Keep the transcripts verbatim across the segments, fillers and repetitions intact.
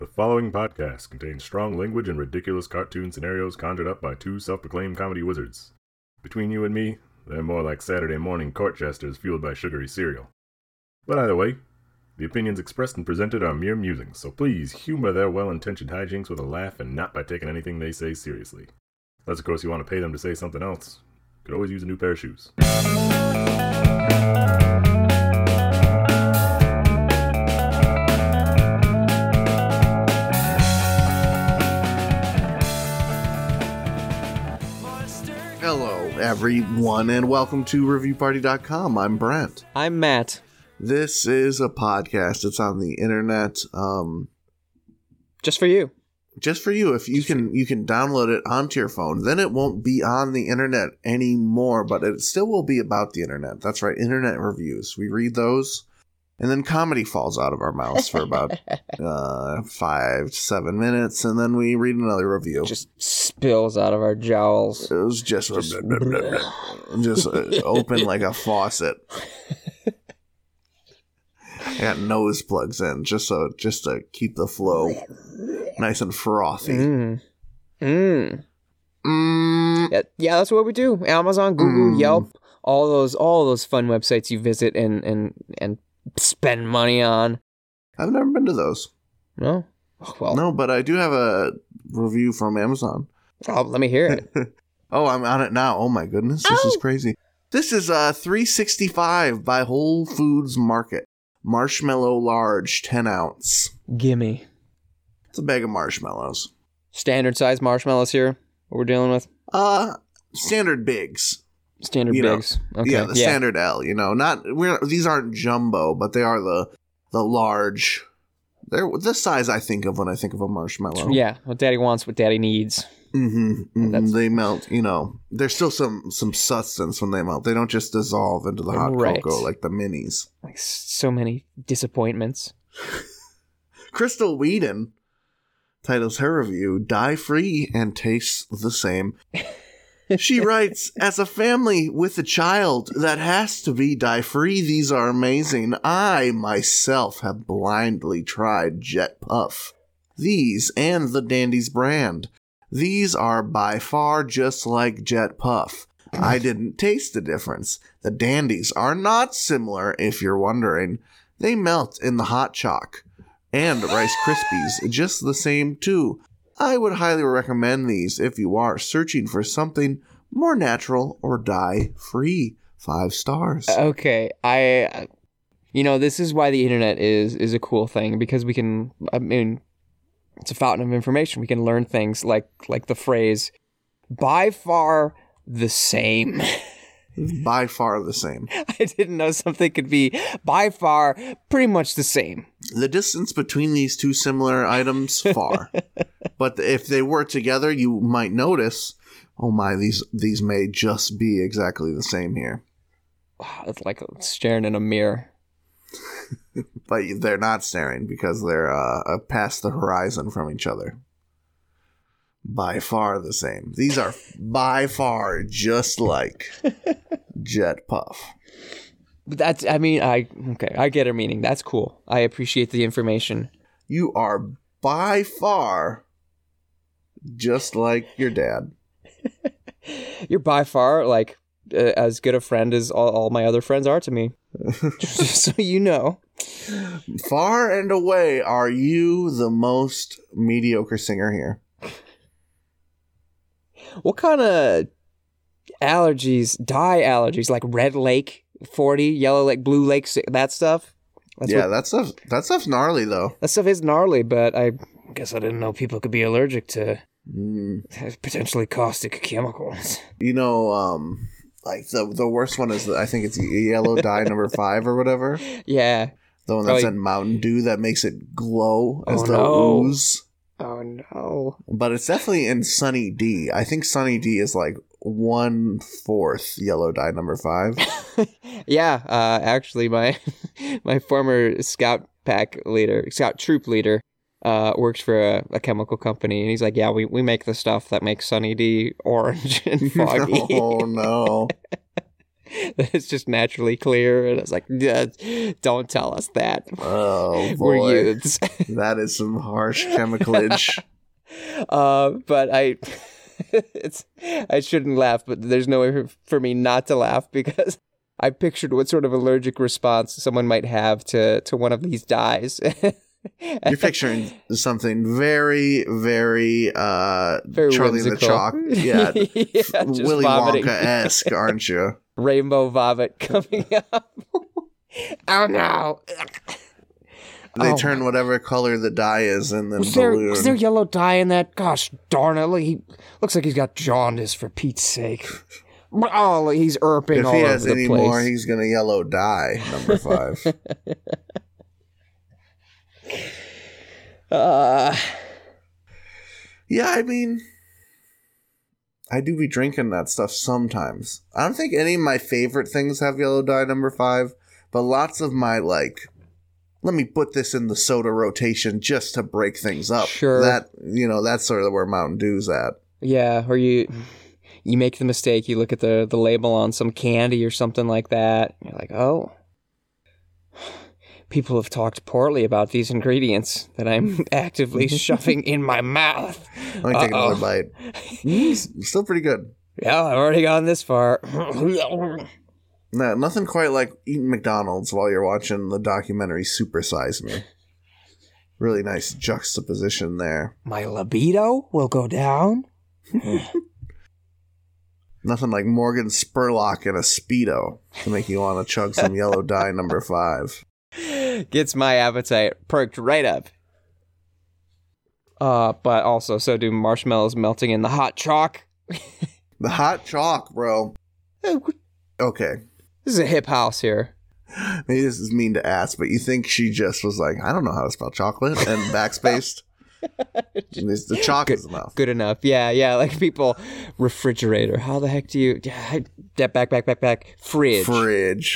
The following podcast contains strong language and ridiculous cartoon scenarios conjured up by two self-proclaimed comedy wizards. Between you and me, they're more like Saturday morning court jesters fueled by sugary cereal. But either way, the opinions expressed and presented are mere musings, so please humor their well-intentioned hijinks with a laugh and not by taking anything they say seriously. Unless, of course, you want to pay them to say something else. Could always use a new pair of shoes. Hello, everyone, and welcome to Review Party dot com. I'm Brent. I'm Matt. This is a podcast. It's on the internet. Um, Just for you. just for you. If you can, you can download it onto your phone. Then it won't be on the internet anymore, but it still will be about the internet. That's right, internet reviews. We read those, and then comedy falls out of our mouths for about uh, five to seven minutes, and then we read another review. Just spills out of our jowls. It was just just, just uh, open like a faucet. I got nose plugs in just so just to keep the flow nice and frothy. Mm. Mm. Mm. Yeah, yeah, that's what we do. Amazon, Google, Mm. Yelp, all those all those fun websites you visit and and and spend money on. I've never been to those. No? Oh, well, No, but I do have a review from Amazon. oh, let me hear it. Oh, I'm on it now. Oh my goodness, this is crazy. This is uh three sixty-five by Whole Foods Market. Marshmallow large, ten ounce. Gimme. It's a bag of marshmallows. Standard size marshmallows here. What we're dealing with? Uh, standard bigs. Standard You know, bigs. Okay. Yeah, the standard L. You know, not we're these aren't jumbo, but they are the the large. They're the size I think of when I think of a marshmallow. Yeah, what daddy wants, what daddy needs. Mm-hmm, mm-hmm. That's- They melt. You know, there's still some some substance when they melt. They don't just dissolve into the hot Right. cocoa like the minis. Like so many disappointments. Crystal Whedon titles her review "Dye Free and Tastes the Same." She writes, "As a family with a child that has to be dye-free, these are amazing. I, myself, have blindly tried Jet Puff. These and the Dandy's brand. These are by far just like Jet Puff. I didn't taste the difference. The Dandies are not similar, if you're wondering. They melt in the hot chalk. And Rice Krispies, just the same too. I would highly recommend these if you are searching for something more natural or dye-free. Five stars." Okay, I, you know, this is why the internet is is a cool thing, because we can, I mean, it's a fountain of information. We can learn things like like the phrase, by far the same. By far the same. I didn't know something could be by far pretty much the same. The distance between these two similar items, far. But if they were together, you might notice, oh my, these these may just be exactly the same here. It's like staring in a mirror. But they're not staring because they're uh, past the horizon from each other. By far the same. These are by far just like Jet Puff. But that's, I mean, I, okay, I get her meaning. That's cool. I appreciate the information. You are by far just like your dad. You're by far, like, uh, as good a friend as all, all my other friends are to me. Just so you know. Far and away are you the most mediocre singer here. What kind of allergies, dye allergies, like Red Lake forty, Yellow Lake, Blue Lake, that stuff? That's yeah, what, that stuff that stuff's gnarly though. that stuff is gnarly, but I guess I didn't know people could be allergic to Mm. potentially caustic chemicals. You know, um, like the the worst one is the, I think it's yellow dye number five or whatever. Yeah. The one that's Oh, in Mountain Dew that makes it glow as Oh, though no. ooze. Oh, no. But it's definitely in Sunny D. I think Sunny D is like one fourth yellow dye number five. Yeah, uh, actually, my my former scout pack leader, scout troop leader, uh, works for a, a chemical company, and he's like, "Yeah, we, we make the stuff that makes Sunny D orange and foggy." Oh no! it's just naturally clear. And I was like, yeah, don't tell us that. Oh, We're boy. youths. That is some harsh chemicalage. Uh, but I, it's I shouldn't laugh, but there's no way for me not to laugh because I pictured what sort of allergic response someone might have to, to one of these dyes. You're picturing something very, very, uh, Very Charlie and the whimsical. Choc, yeah, Yeah, just Willy vomiting. Wonka-esque, aren't you? Rainbow vomit coming up. Oh no! They Oh, turn whatever color the dye is in the Was there, balloon. was there yellow dye in that? Gosh darn it! He looks like he's got jaundice, for Pete's sake. Oh, he's erping If all he over has the any place. more, he's gonna yellow dye. Number five. uh, Yeah, I mean, I do be drinking that stuff sometimes. I don't think any of my favorite things have yellow dye. Number five, but lots of my like. Let me put this in the soda rotation just to break things up. Sure. That, you know, that's sort of where Mountain Dew's at. yeah, or you you make the mistake. You look at the the label on some candy or something like that. You're like, oh. People have talked poorly about these ingredients that I'm actively shoving in my mouth. Let me take Uh-oh. another bite. Mm, s- still pretty good. Yeah, I've already gone this far. No, nothing quite like eating McDonald's while you're watching the documentary Super Size Me. Really nice juxtaposition there. My libido will go down. Nothing like Morgan Spurlock in a Speedo to make you want to chug some yellow dye. Number five. Gets my appetite perked right up. Uh, but also, so do marshmallows melting in the hot chalk. The hot chalk, bro. Okay. This is a hip house here. Maybe this is mean to ask, but you think she just was like, I don't know how to spell chocolate, and backspaced? And this- the chalk is enough. Good enough. Yeah, yeah. Like people, refrigerator. How the heck do you? Yeah, back, back, back, back, back. Fridge. Fridge.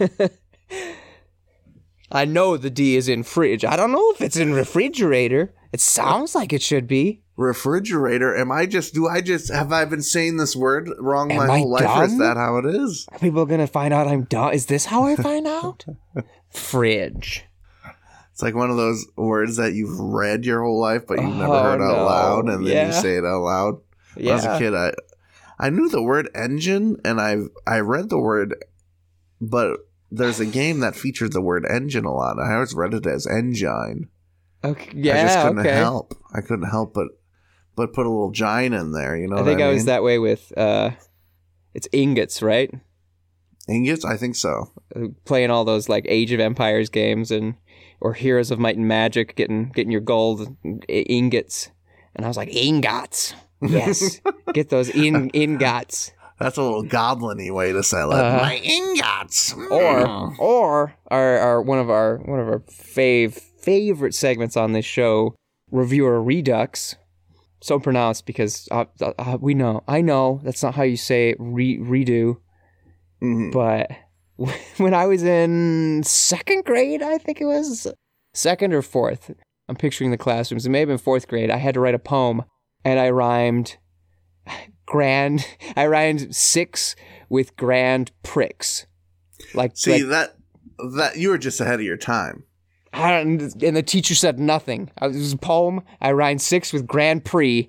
I know the D is in fridge. I don't know if it's in refrigerator. It sounds like it should be. Refrigerator. Am I just, do I just, have I been saying this word wrong Am my I whole life, or is dumb? that how it is? Are people gonna find out I'm dumb? Is this how I find out? Fridge. It's like one of those words that you've read your whole life, but you've never Oh, heard out no. loud, and then Yeah. you say it out loud. When I was a Yeah. kid, I I knew the word engine, and I I read the word, but there's a game that featured the word engine a lot. I always read it as engine. Okay. Yeah. I just couldn't okay. help. I couldn't help but but put a little gine in there. You know, I what think I, I mean? was that way with. uh It's ingots, right? Ingots. I think so. Playing all those like Age of Empires games and or Heroes of Might and Magic, getting getting your gold i- ingots, and I was like ingots. Yes, get those in ingots. That's a little goblin-y way to say it. Uh, My ingots. Or Mm. or our, our one of our one of our fave favorite segments on this show, Reviewer Redux. So pronounced because uh, uh, we know I know that's not how you say it, re- redo. Mhm. But when I was in second grade, I think it was second or fourth. I'm picturing the classrooms. It may have been fourth grade. I had to write a poem, and I rhymed grand. I rhymed six with grand pricks. Like, See like that that you were just ahead of your time. I don't, and the teacher said nothing. I, it was a poem. I rhymed six with Grand Prix.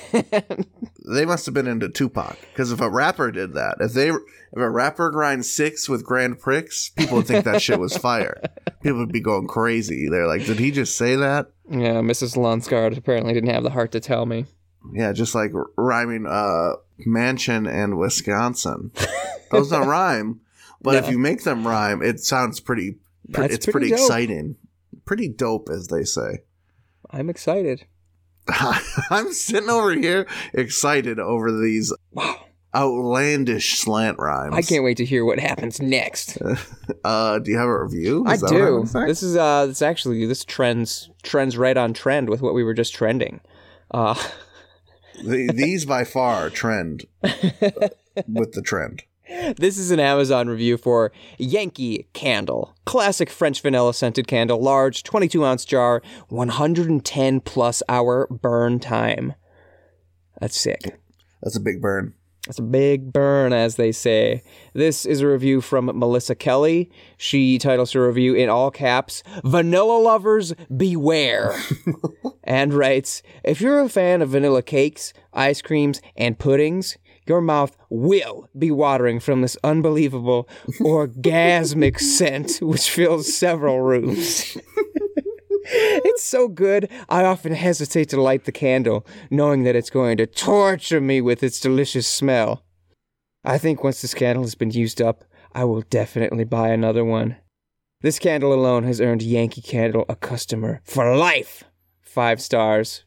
They must have been into Tupac, because if a rapper did that, if they if a rapper grinds six with grand pricks, people would think that shit was fire. People would be going crazy. They're like, did he just say that? Yeah, Missus Lunsgard apparently didn't have the heart to tell me. Yeah, just like r- rhyming uh, mansion and Wisconsin. Those don't rhyme, but if No. you make them rhyme, it sounds pretty. Pre- That's it's pretty pretty, dope. exciting, pretty dope, as they say. I'm excited. I'm sitting over here excited over these Wow. outlandish slant rhymes. I can't wait to hear what happens next. Uh, do you have a review? I Is that what do. I'm saying? This is uh this actually this trends trends right on trend with what we were just trending. Uh The- these by far trend with the trend. This is an Amazon review for Yankee Candle. Classic French vanilla scented candle, large, twenty-two ounce jar, one hundred ten plus hour burn time. That's sick. That's a big burn. It's a big burn, as they say. This is a review from Melissa Kelly. She titles her review in all caps, "Vanilla Lovers Beware," and writes, "If you're a fan of vanilla cakes, ice creams, and puddings, your mouth will be watering from this unbelievable orgasmic scent which fills several rooms." It's so good, I often hesitate to light the candle, knowing that it's going to torture me with its delicious smell. I think once this candle has been used up, I will definitely buy another one. This candle alone has earned Yankee Candle a customer for life. Five stars.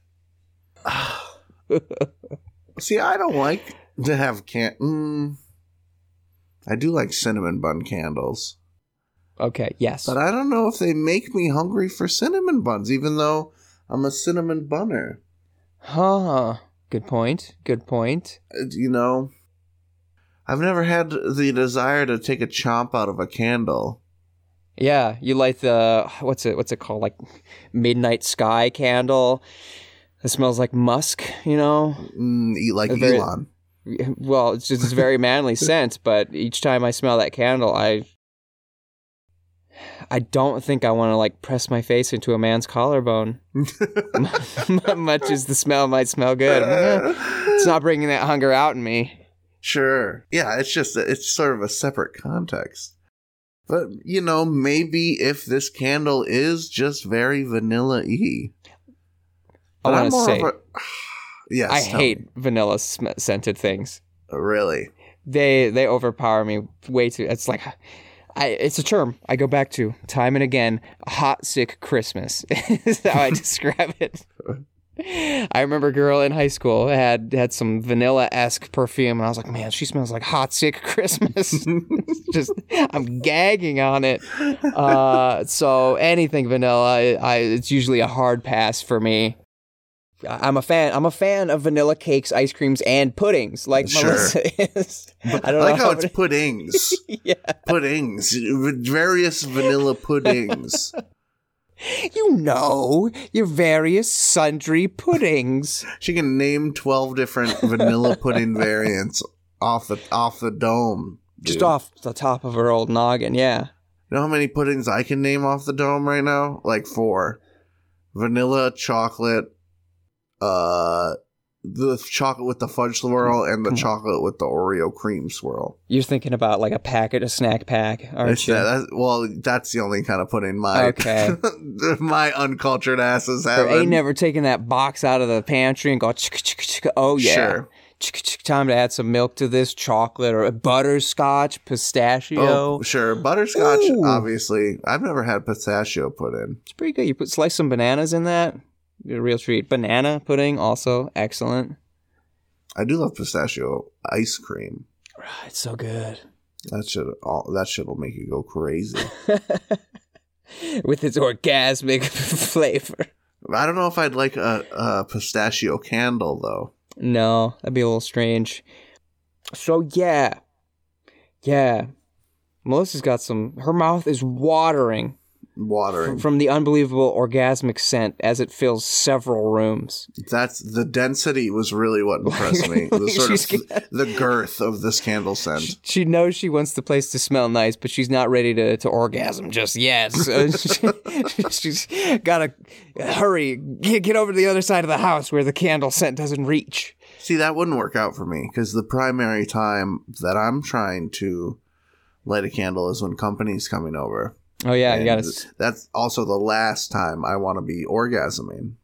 See, I don't like to have can. Mm, I do like cinnamon bun candles. Okay, yes. But I don't know if they make me hungry for cinnamon buns, even though I'm a cinnamon bunner. Huh. Good point. Good point. Uh, You know, I've never had the desire to take a chomp out of a candle. Yeah, you light the, what's it, what's it called? Like Midnight Sky candle. It smells like musk, you know? Mm, eat like A very- Elon. Well, it's just a very manly scent, but each time I smell that candle, I I don't think I want to like press my face into a man's collarbone. Much as the smell might smell good. Eh, it's not bringing that hunger out in me. Sure. Yeah, it's just, it's sort of a separate context. But, you know, maybe if this candle is just very vanilla-y. I But I'm want to more say, of a- yes, I tell hate me. vanilla sm- scented things. Really? They they overpower me way too. It's like, I it's a term I go back to time and again. Hot sick Christmas is how I describe it. I remember a girl in high school had had some vanilla-esque perfume, and I was like, man, she smells like hot sick Christmas. Just I'm gagging on it. Uh, so anything vanilla, I, I it's usually a hard pass for me. I'm a fan. I'm a fan of vanilla cakes, ice creams, and puddings, like Sure. Melissa is. I I don't like know how how it's it- puddings. yeah. Puddings. Various vanilla puddings. You know, your various sundry puddings. She can name twelve different vanilla pudding variants off the off the dome. Just dude. off the top of her old noggin, yeah. You know how many puddings I can name off the dome right now? Like four. Vanilla, chocolate, uh, the chocolate with the fudge swirl, and the Come on. chocolate with the Oreo cream swirl. You're thinking about like a packet, a snack pack, aren't It's you? that, that's, well, that's the only kind of pudding my Okay. my uncultured asses Or have. ain't never taking that box out of the pantry and go, chicka, chicka, chicka. Oh, yeah. Sure. Chicka, chicka, time to add some milk to this, chocolate or butterscotch, pistachio. Oh, sure. Butterscotch, Ooh. obviously. I've never had pistachio pudding. It's pretty good. You put slice some bananas in that. Get a real treat. Banana pudding, also excellent. I do love pistachio ice cream. It's so good. That should all that shit'll make you go crazy. With its orgasmic flavor. I don't know if I'd like a, a pistachio candle though. No, that'd be a little strange. So, yeah. Yeah. Melissa's got some... Her mouth is watering Watering. from, from the unbelievable orgasmic scent as it fills several rooms. That's the density was really what impressed me. The sort She's of the girth of this candle scent. She knows she wants the place to smell nice, but she's not ready to, to orgasm just yet. So she, she's got to hurry, get, get over to the other side of the house where the candle scent doesn't reach. See, that wouldn't work out for me because the primary time that I'm trying to light a candle is when company's coming over. Oh, yeah, you got And to... That's also the last time I want to be orgasming.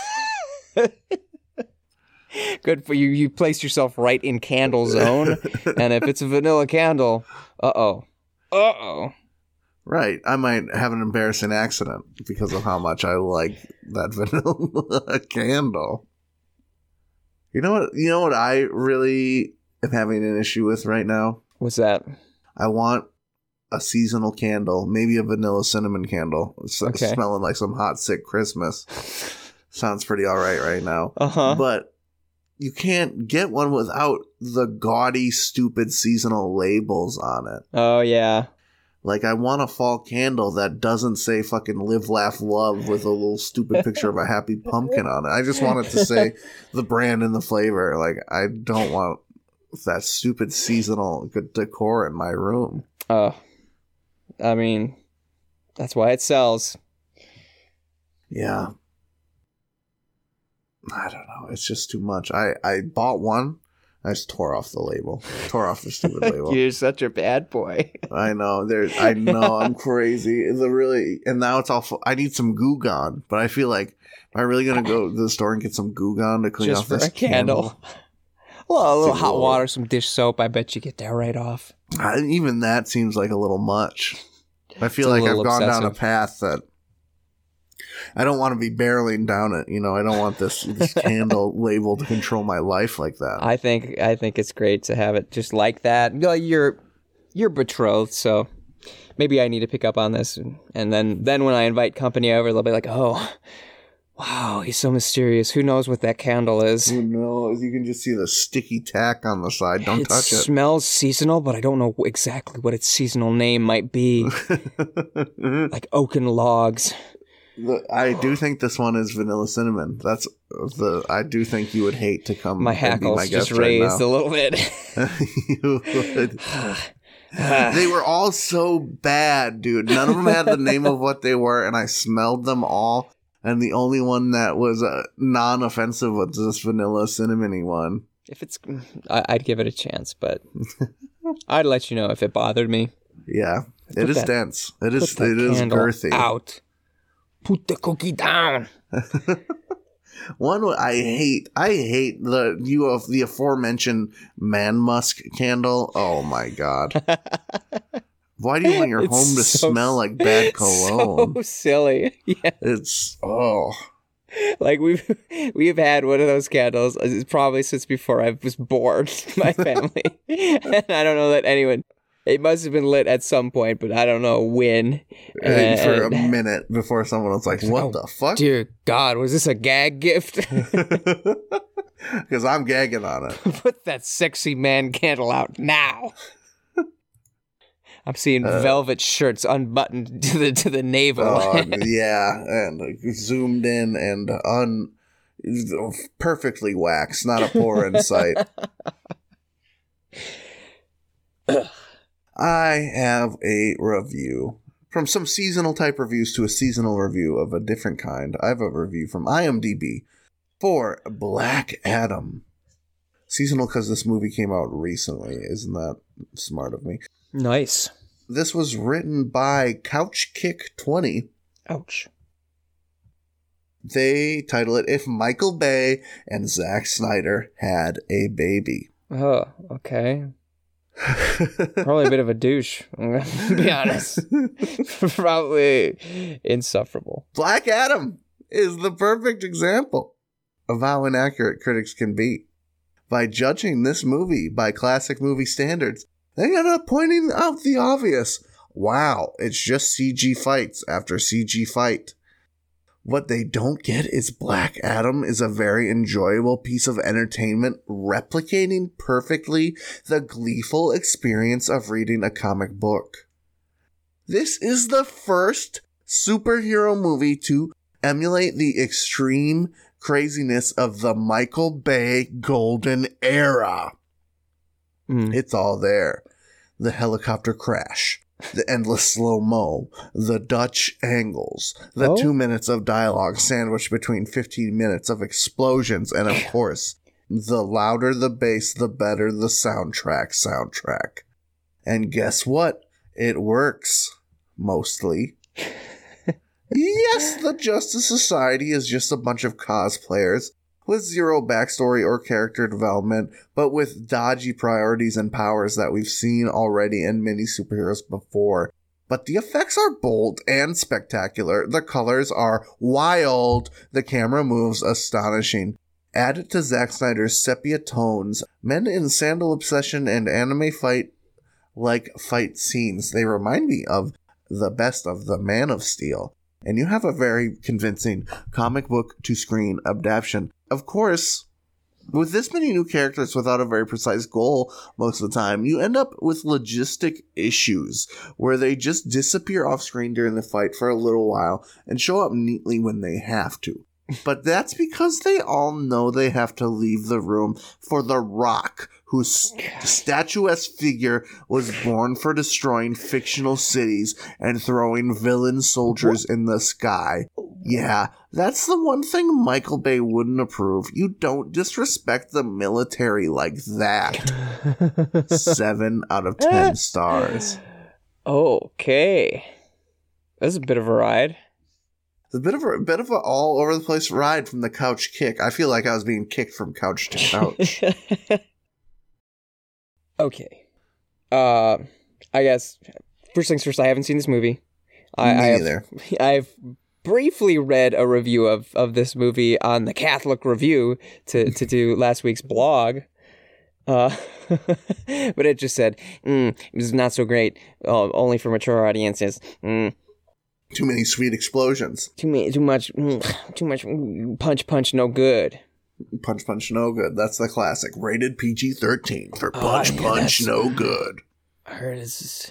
Good for you. You placed yourself right in candle zone. And if it's a vanilla candle, uh-oh. Uh-oh. Right. I might have an embarrassing accident because of how much I like that vanilla candle. You know what? You know what I really am having an issue with right now? What's that? I want a seasonal candle, maybe a vanilla cinnamon candle. It's Okay. smelling like some hot, sick Christmas. Sounds pretty all right right now. Uh-huh. But you can't get one without the gaudy, stupid seasonal labels on it. Oh, yeah. Like, I want a fall candle that doesn't say fucking live, laugh, love with a little stupid picture of a happy pumpkin on it. I just want it to say the brand and the flavor. Like, I don't want that stupid seasonal decor in my room. Uh, I mean, that's why it sells. Yeah. I don't know. It's just too much. I, I bought one. I just tore off the label. Tore off the stupid label. You're such a bad boy. I know. There. I know. I'm crazy. The really, and now it's all. Full, I need some Goo Gone, but I feel like, am I really gonna go to the store and get some Goo Gone to clean Just off for this a candle? candle? Well, a little Too hot low. water, some dish soap. I bet you get that right off. I, even that seems like a little much. I feel It's a like I've little gone down a obsessive. path that I don't want to be barreling down it. You know, I don't want this, this candle label to control my life like that. I think I think it's great to have it just like that. You know, You're you're betrothed, so maybe I need to pick up on this, and, and then then when I invite company over, they'll be like, "Oh, wow, he's so mysterious. Who knows what that candle is?" Who knows? You can just see the sticky tack on the side. Don't it touch it. smells seasonal, but I don't know exactly what its seasonal name might be. Like oaken logs. The, I do think this one is vanilla cinnamon. That's the. I do think you would hate to come. My and be hackles my just guest right raised now. a little bit. You would. They were all so bad, dude. None of them had the name of what they were, and I smelled them all. And the only one that was uh, non-offensive was this vanilla cinnamony one. If it's, I, I'd give it a chance, but I'd let you know if it bothered me. Yeah, Put it is that- dense. It is. Put that It is candle girthy. Out. Put the cookie down. One I hate. I hate the you of the aforementioned man musk candle. Oh my god! Why do you want your It's home to so- smell like bad cologne? So silly. Yeah. It's oh. Like we've we've had one of those candles uh, probably since before I was born. My family, and I don't know that anyone. It must have been lit at some point, but I don't know when. And for a And- minute before someone was like, "What Oh, the fuck?" Dear God, was this a gag gift? Because I'm gagging on it. Put that sexy man candle out now. I'm seeing Uh, velvet shirts unbuttoned to the to the navel. Oh, yeah, and uh, zoomed in and un perfectly waxed, not a pore in sight. I have a review. From some seasonal type reviews to a seasonal review of a different kind, I have a review from IMDb for Black Adam. Seasonal because this movie came out recently. Isn't that smart of me? Nice. This was written by Couchkick twenty. Ouch. They title it If Michael Bay and Zack Snyder Had a Baby. Oh, okay. Probably a bit of a douche. I'm gonna be honest. Probably insufferable. Black Adam is the perfect example of how inaccurate critics can be. By judging this movie by classic movie standards, they end up pointing out the obvious. Wow, it's just C G fights after C G fight. What they don't get is Black Adam is a very enjoyable piece of entertainment, replicating perfectly the gleeful experience of reading a comic book. This is the first superhero movie to emulate the extreme craziness of the Michael Bay golden era. Mm. It's all there. The helicopter crash, the endless slow-mo, the Dutch angles, the Oh. two minutes of dialogue sandwiched between fifteen minutes of explosions, and of course, the louder the bass, the better the soundtrack soundtrack. And guess what? It works. Mostly. Yes, the Justice Society is just a bunch of cosplayers with zero backstory or character development, but with dodgy priorities and powers that we've seen already in many superheroes before. But the effects are bold and spectacular. The colors are wild. The camera moves astonishing. Added to Zack Snyder's sepia tones, men in sandal obsession and anime fight like fight scenes. They remind me of the best of the Man of Steel. And you have a very convincing comic book to screen adaptation. Of course, with this many new characters without a very precise goal most of the time, you end up with logistic issues where they just disappear off screen during the fight for a little while and show up neatly when they have to. But that's because they all know they have to leave the room for The Rock, whose statuesque figure was born for destroying fictional cities and throwing villain soldiers in the sky. Yeah, that's the one thing Michael Bay wouldn't approve. You don't disrespect the military like that. Seven out of ten stars. Okay. That's a bit of a ride. It's a bit of a, a bit of a all over the place ride from the couch kick. I feel like I was being kicked from couch to couch. Okay. Uh, I guess first things first. I haven't seen this movie. I, Me I have, neither. I've briefly read a review of, of this movie on the Catholic Review to to do last week's blog. Uh, but it just said mm, it was not so great. Uh, only for mature audiences. Mm. Too many sweet explosions. Too many, too much, mm, too much mm, punch, punch, no good. Punch, punch, no good. That's the classic. Rated P G thirteen for punch, Oh, yeah, punch, that's- no good. I heard this.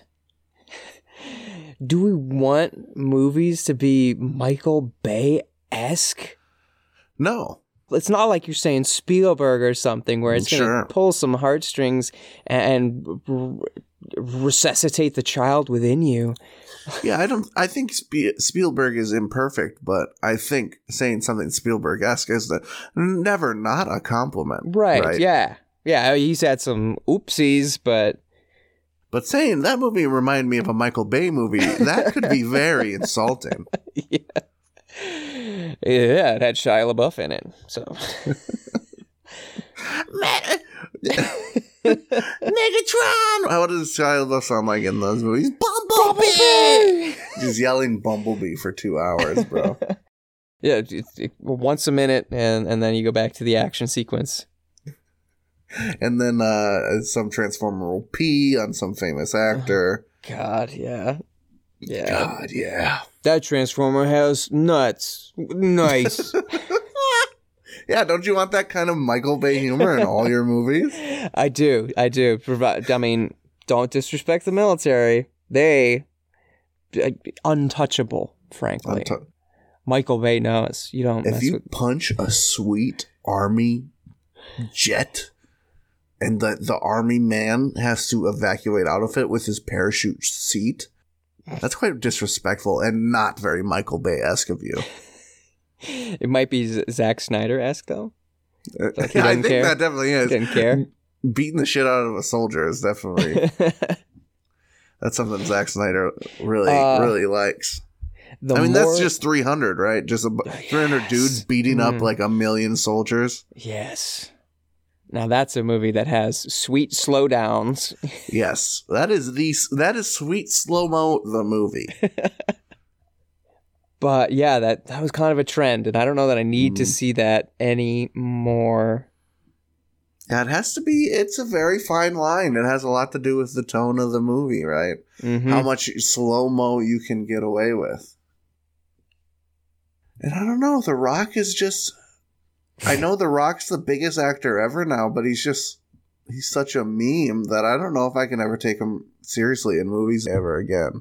Do we want movies to be Michael Bay-esque? No. It's not like you're saying Spielberg or something where it's going Sure. to pull some heartstrings and r- resuscitate the child within you. Yeah, I don't. I think Spe- Spielberg is imperfect, but I think saying something Spielberg-esque is the, never not a compliment. Right, yeah. Yeah, he's had some oopsies, but But saying that movie reminded me of a Michael Bay movie, that could be very insulting. yeah. Yeah, it had Shia LaBeouf in it, so. Megatron! What does Shia LaBeouf sound like in those movies? Bumblebee! Just yelling Bumblebee for two hours, bro. Yeah, it, it, once a minute, and, and then you go back to the action sequence. And then uh, some Transformer will pee on some famous actor. God, yeah. Yeah. God, yeah. That Transformer has nuts. Nice. Yeah, don't you want that kind of Michael Bay humor in all your movies? I do. I do. Provide. I mean, don't disrespect the military. They uh, untouchable, frankly. Untu- Michael Bay knows. You don't if mess you with. punch a sweet army jet and the, the army man has to evacuate out of it with his parachute seat, that's quite disrespectful and not very Michael Bay-esque of you. It might be Z- Zack Snyder-esque, though. Like he I doesn't think care. that definitely is. Didn't care. Beating the shit out of a soldier is definitely that's something Zack Snyder really Uh, really likes. The I mean, more- that's just three hundred, right? Just a, bu- three hundred Yes. dudes beating up Mm. like a million soldiers. Yes. Now that's a movie that has sweet slowdowns. Yes, that is the that is Sweet Slow Mo the movie. But yeah, that, that was kind of a trend, and I don't know that I need to Mm. see that anymore. Yeah, it has to be. It's a very fine line. It has a lot to do with the tone of the movie, right? Mm-hmm. How much slow mo you can get away with. And I don't know. The Rock is just. I know The Rock's the biggest actor ever now, but he's just. He's such a meme that I don't know if I can ever take him seriously in movies ever again.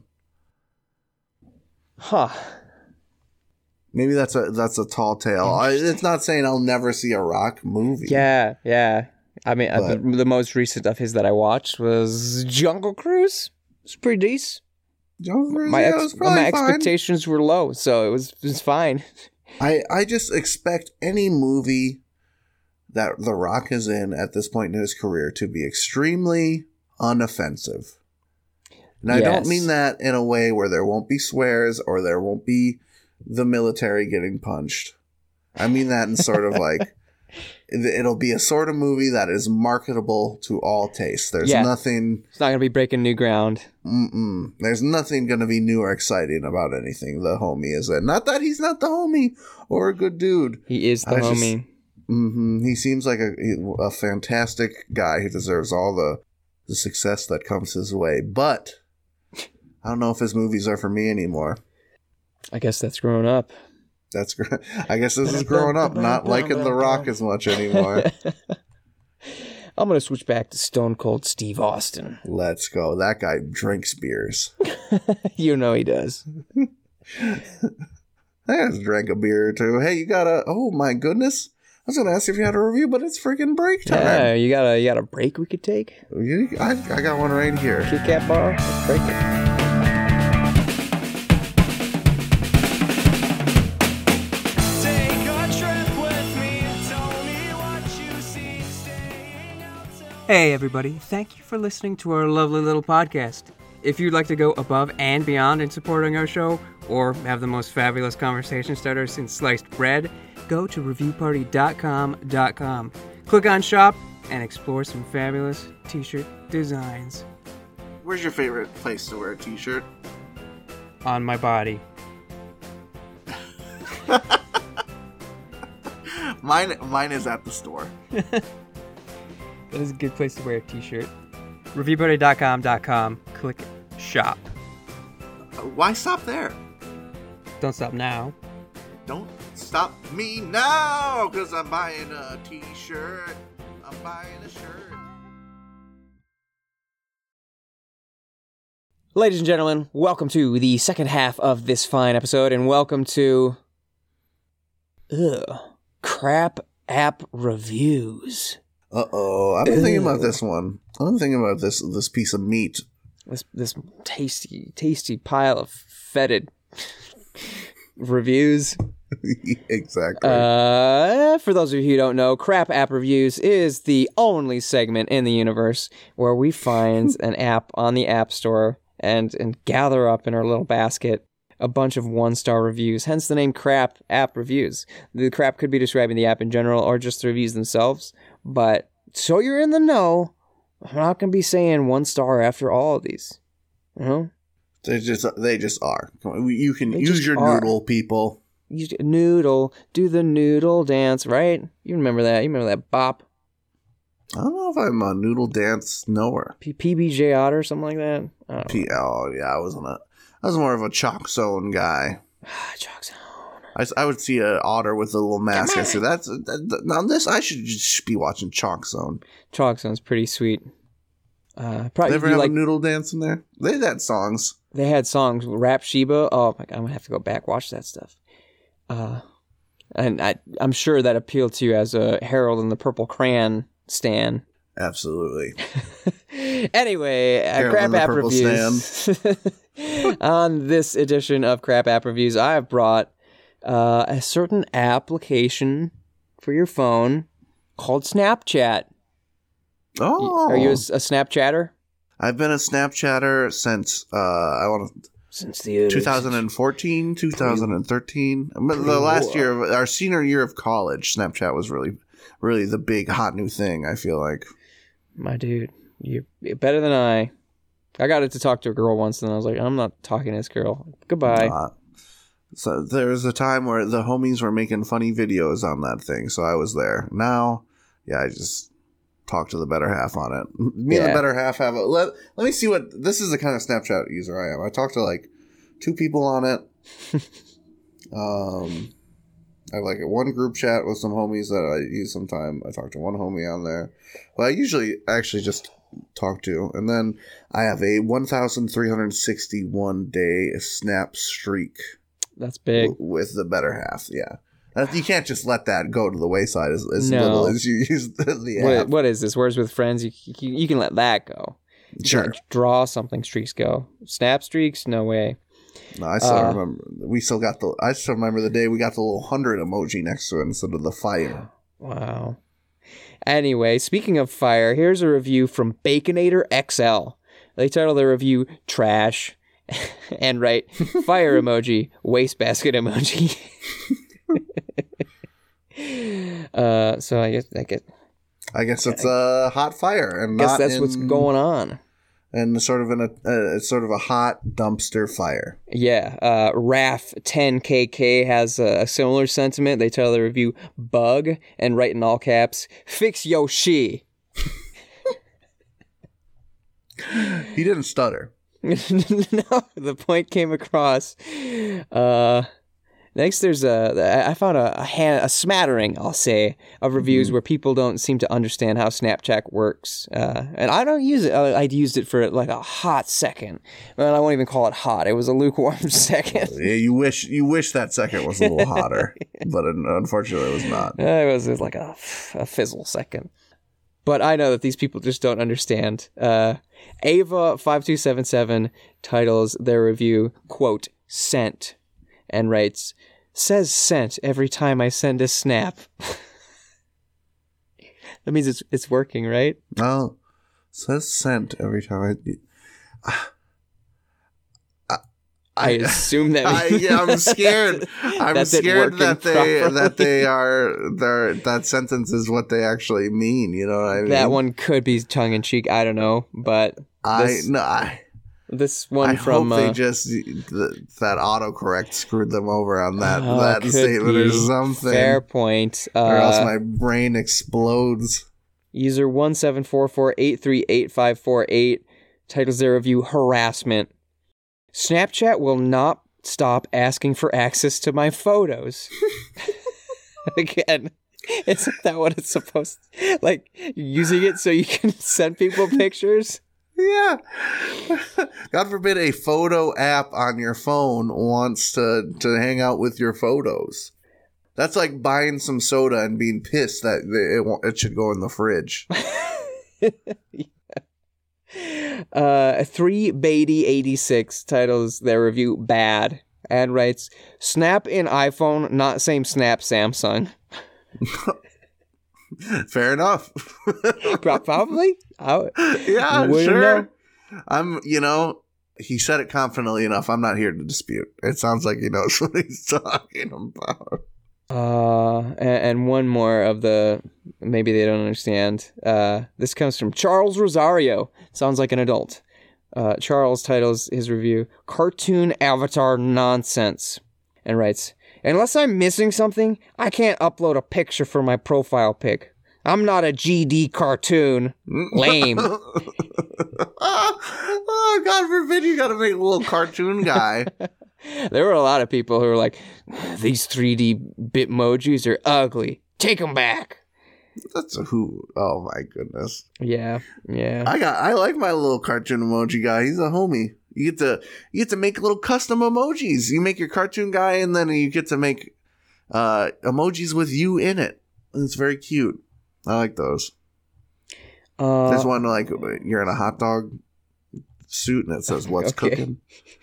Huh. Maybe that's a that's a tall tale. I, it's not saying I'll never see a Rock movie. Yeah, yeah. I mean, uh, But- the, the most recent of his that I watched was Jungle Cruise. It's pretty decent. Joker, My yeah, ex- it was probably my fine. expectations were low, so it was it was fine. I, I just expect any movie that The Rock is in at this point in his career to be extremely unoffensive. And I Yes. don't mean that in a way where there won't be swears or there won't be the military getting punched. I mean that in sort of like, it- it'll be a sort of movie that is marketable to all tastes. There's Yeah. nothing, It's not gonna be breaking new ground. mm-mm, there's nothing going to be new or exciting about anything the homie is in. Not that he's not the homie or a good dude. He is the I just- homie. hmm He seems like a a fantastic guy who deserves all the the success that comes his way. But I don't know if his movies are for me anymore. I guess that's growing up. That's gr- I guess this is growing up, not liking The Rock as much anymore. I'm gonna switch back to Stone Cold Steve Austin. Let's go. That guy drinks beers. You know he does. I just drank a beer or two. Hey, you got a? Oh my goodness! was gonna ask if you had a review, but it's freaking break time. Yeah, you got a you got a break we could take? You, I, I got one right here. Kit Kat bar? Let's break it. Hey everybody, thank you for listening to our lovely little podcast. If you'd like to go above and beyond in supporting our show, or have the most fabulous conversation starter since sliced bread, go to review party dot com dot com. Click on shop and explore some fabulous t-shirt designs. Where's your favorite place to wear a t-shirt? On my body. mine, mine is at the store. That is a good place to wear a t-shirt. review party dot com dot com. Click shop. Why stop there? Don't stop now. Don't stop me now, because I'm buying a t-shirt. I'm buying a shirt. Ladies and gentlemen, welcome to the second half of this fine episode, and welcome to... Ugh. Crap app reviews. Uh-oh. I've been thinking about this one. I've been thinking about this this piece of meat. This this tasty, tasty pile of fetid reviews. Exactly. Uh, for those of you who don't know, Crap App Reviews is the only segment in the universe where we find an app on the App Store and, and gather up in our little basket a bunch of one-star reviews, hence the name Crap App Reviews. The crap could be describing the app in general or just the reviews themselves, but so you're in the know, I'm not going to be saying one star after all of these. You know? They just they just are. You can They use just your are. noodle, people. You noodle, do the noodle dance, right? You remember that. You remember that bop? I don't know if I'm a noodle dance knower. P- PBJ Otter, something like that? I don't know. P- oh, yeah, I wasn't a... I was more of a chalk zone guy. Ah, Chalk Zone. I, s- I would see an otter with a little mask. I said, "That's that, that, now this. I should just be watching Chalk Zone." Chalk Zone's pretty sweet. Uh, They probably ever you have like a noodle dance in there? They had songs. they had songs. Rap Sheba. Oh my god, I'm gonna have to go back watch that stuff. Uh, and I I'm sure that appealed to you as a Harold and the Purple Crayon stan. Absolutely. Anyway, uh, Harold Crap and the App Purple Reviews. On this edition of Crap App Reviews, I have brought uh, a certain application for your phone called Snapchat. Oh, Are you a, a Snapchatter? I've been a Snapchatter since uh, I want Since the twenty fourteen, twenty thirteen. But the last year of our senior year of college, Snapchat was really, really the big hot new thing. I feel like. My dude, you're better than I. I got it to talk to a girl once, and I was like, I'm not talking to this girl. Goodbye. Uh, so there was a time where the homies were making funny videos on that thing, so I was there. Now, yeah, I just talk to the better half on it. Me and Yeah. the better half have a let. Let me see what this is. The kind of Snapchat user I am. I talk to like two people on it. um, I have like a one group chat with some homies that I use sometime. I talk to one homie on there. Well, I usually actually just talk to, and then I have a one thousand three hundred sixty-one day snap streak That's big. w- with the better half. Yeah, That- you can't just let that go to the wayside as, as No. little as you use the, the What, app. what is this? Words with friends? You, you, you can let that go. You Sure. can't draw something. Streaks go. Snap streaks? No way. No, I still Uh, remember. We still got the. I still remember the day we got the little hundred emoji next to it instead of the fire. Wow. Anyway, speaking of fire, here's a review from Baconator X L. They title their review "Trash" and write "Fire emoji, wastebasket emoji." uh, so I guess I guess, I guess it's a hot fire, and guess not that's in, what's going on. And sort of in a uh, it's sort of a hot dumpster fire. Yeah, uh, R A F ten K K has a, a similar sentiment. They title the review "Bug" and write in all caps "Fix yo she." He didn't stutter. No, the point came across. Uh, Next, there's a I found a a, hand, a smattering, I'll say, of reviews mm-hmm. where people don't seem to understand how Snapchat works, uh, and I don't use it. I, I used it for like a hot second. Well, I won't even call it hot. It was a lukewarm second. Yeah, you wish you wish that second was a little hotter, but unfortunately, it was not. It was, it was like a, a fizzle second. But I know that these people just don't understand. Uh, Ava five two seven seven titles their review, quote, "Sent," and writes, "Says sent every time I send a snap." That means it's it's working, right? Oh, says sent every time I... I, I assume that I, yeah, I'm scared. I'm scared that they properly. that they are their that sentence is what they actually mean. You know what I mean? That one could be tongue in cheek. I don't know, but this, I no. I, this one I from hope they uh, just the, that autocorrect screwed them over on that oh, that statement or something. Fair point. Uh, or else my brain explodes. User one seven four four eight three eight five four eight titles their review "Harassment." Snapchat will not stop asking for access to my photos. Again, isn't that what it's supposed to, like, you're using it so you can send people pictures? Yeah. God forbid a photo app on your phone wants to, to hang out with your photos. That's like buying some soda and being pissed that it, it should go in the fridge. Uh, three Beatty eighty-six titles their review "Bad" and writes, "Snap in iPhone, not same snap Samsung." Fair enough. Probably. I yeah, sure. Know. I'm, you know, he said it confidently enough. I'm not here to dispute. It sounds like he knows what he's talking about. Uh, and, and one more of the, maybe they don't understand. Uh, this comes from Charles Rosario. Sounds like an adult. Uh, Charles titles his review, "Cartoon Avatar Nonsense," and writes, "Unless I'm missing something, I can't upload a picture for my profile pic. I'm not a G D cartoon. Lame." Oh, God forbid you gotta make a little cartoon guy. There were a lot of people who were like, "These three D Bitmojis are ugly. Take them back." That's a who. Oh my goodness. Yeah, yeah. I got. I like my little cartoon emoji guy. He's a homie. You get to you get to make little custom emojis. You make your cartoon guy, and then you get to make uh, emojis with you in it. It's very cute. I like those. Uh, There's one like you're in a hot dog suit, and it says "What's okay. cooking."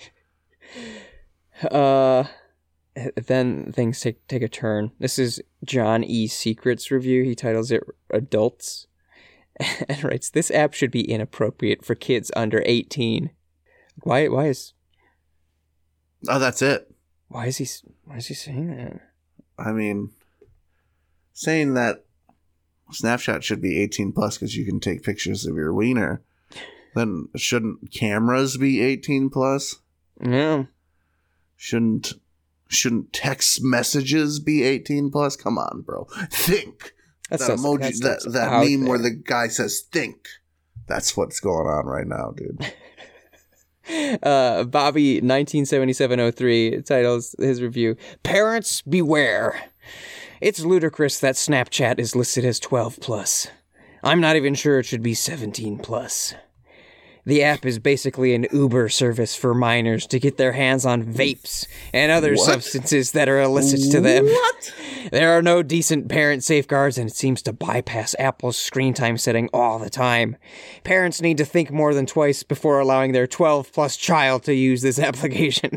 Uh, then things take take a turn. This is John E. Secret's review. He titles it "Adults," and writes, "This app should be inappropriate for kids under eighteen." Why? Why is? Oh, that's it. Why is he? Why is he saying that? I mean, saying that Snapchat should be eighteen plus because you can take pictures of your wiener. Then shouldn't cameras be eighteen plus? No. Shouldn't shouldn't text messages be eighteen plus? Come on, bro. Think. That's that so, emoji, that, that meme there. Where the guy says think. That's what's going on right now, dude. uh, Bobby nineteen seventy-seven oh three titles his review, "Parents beware. It's ludicrous that Snapchat is listed as twelve plus. I'm not even sure it should be seventeen plus. The app is basically an Uber service for minors to get their hands on vapes and other what? substances that are illicit to them. What? There are no decent parent safeguards, and it seems to bypass Apple's screen time setting all the time. Parents need to think more than twice before allowing their twelve plus child to use this application."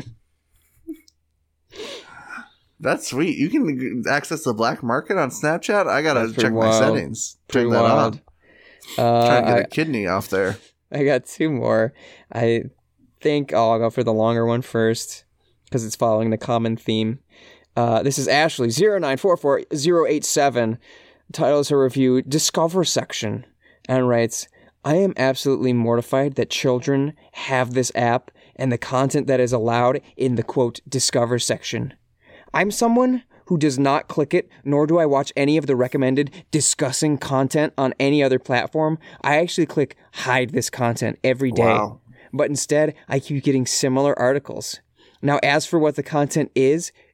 That's sweet. You can access the black market on Snapchat? I gotta check wild. my settings. Pretty Check that wild. out. Uh, Trying to get I, a kidney off there. I got two more. I think oh, I'll go for the longer one first because it's following the common theme. Uh, this is Ashley zero nine four four zero eight seven. Titles her review "Discover Section" and writes, "I am absolutely mortified that children have this app and the content that is allowed in the quote Discover section. I'm someone who does not click it, nor do I watch any of the recommended discussing content on any other platform. I actually click hide this content every day. Wow. But instead, I keep getting similar articles. Now, as for what the content is,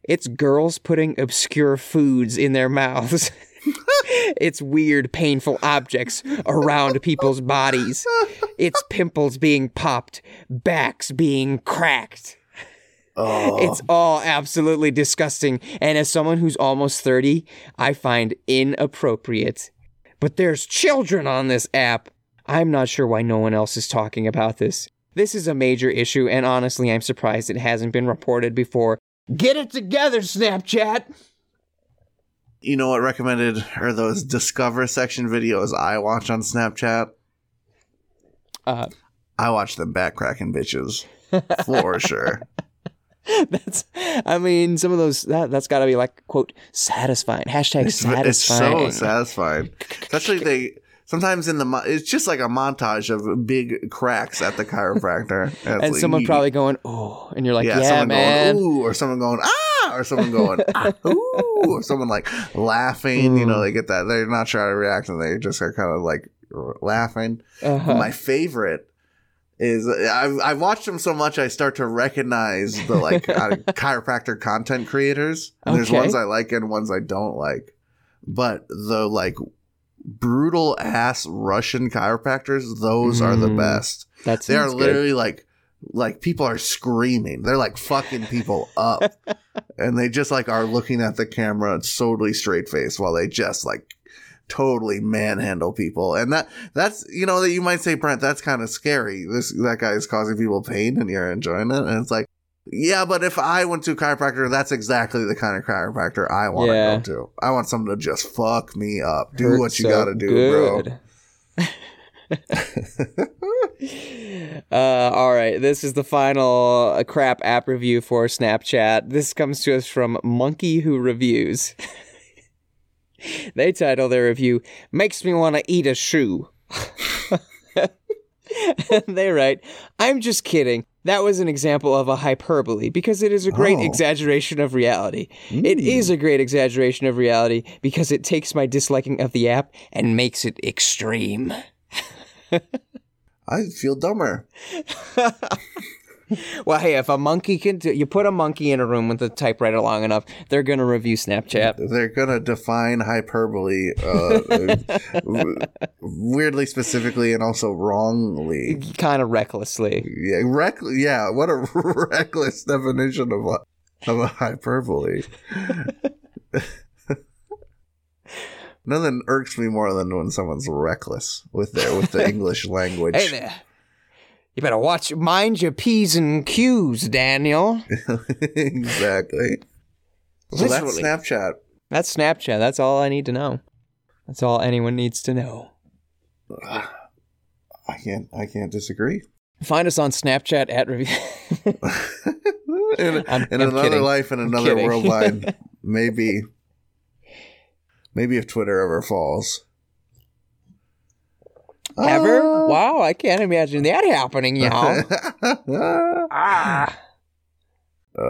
It's girls putting obscure foods in their mouths. It's weird, painful objects around people's bodies. It's pimples being popped, backs being cracked. Oh. It's all absolutely disgusting. And as someone who's almost thirty, I find inappropriate. But there's children on this app. I'm not sure why no one else is talking about this. This is a major issue, and honestly, I'm surprised it hasn't been reported before. Get it together, Snapchat! You know what recommended are those Discover section videos I watch on Snapchat? Uh, I watch them back-cracking bitches. For sure. That's, I mean, some of those, that, that's gotta be like, quote, satisfying. Hashtag It's, satisfying. it's so satisfying. Especially they, sometimes in the, mo- it's just like a montage of big cracks at the chiropractor. And, And like, someone you- probably going, oh, and you're like, yeah, yeah, someone man. going, ooh, or someone going, ah, or someone going, ah, ooh, or someone like laughing, you know, they get that, they're not trying to react and they just are kind of like laughing. Uh-huh. My favorite is I've, I've watched them so much I start to recognize the like uh, chiropractor content creators. And there's Okay. ones I like and ones I don't like. But the like brutal ass Russian chiropractors, those are the Mm. best. That They are sounds good. literally like like people are screaming. They're like fucking people up. And they just like are looking at the camera totally straight faced while they just like totally manhandle people. And that that's you know that you might say, Brent, that's kind of scary. This that guy is causing people pain and you're enjoying it. And it's like, yeah, but if I went to a chiropractor, that's exactly the kind of chiropractor I want to Yeah. go to. I want someone to just fuck me up. Do Hurt what you so gotta do, bro. good. uh, all right, this is the final uh, crap app review for Snapchat. This comes to us from Monkey Who Reviews. They title their review, Makes Me Want to Eat a Shoe. And they write, I'm just kidding. That was an example of a hyperbole because it is a great Oh. exaggeration of reality. It is a great exaggeration of reality because it takes my disliking of the app and makes it extreme. I feel dumber. Well, hey, if a monkey can do, you put a monkey in a room with a typewriter long enough, they're going to review Snapchat. They're gonna define hyperbole uh, w- weirdly, specifically, and also wrongly. Kind of recklessly. Yeah, reck- yeah. What a reckless definition of a of a hyperbole. Nothing irks me more than when someone's reckless with their with the English language. Hey there. You better watch, mind your P's and Q's, Daniel. Exactly. So that's Literally. Snapchat. That's Snapchat. That's all I need to know. That's all anyone needs to know. I can't. I can't disagree. Find us on Snapchat at review. in I'm- in I'm another kidding. life, in I'm another kidding. worldwide, maybe, maybe if Twitter ever falls. Ever? Ah. Wow, I can't imagine that happening, y'all. ah. Uh,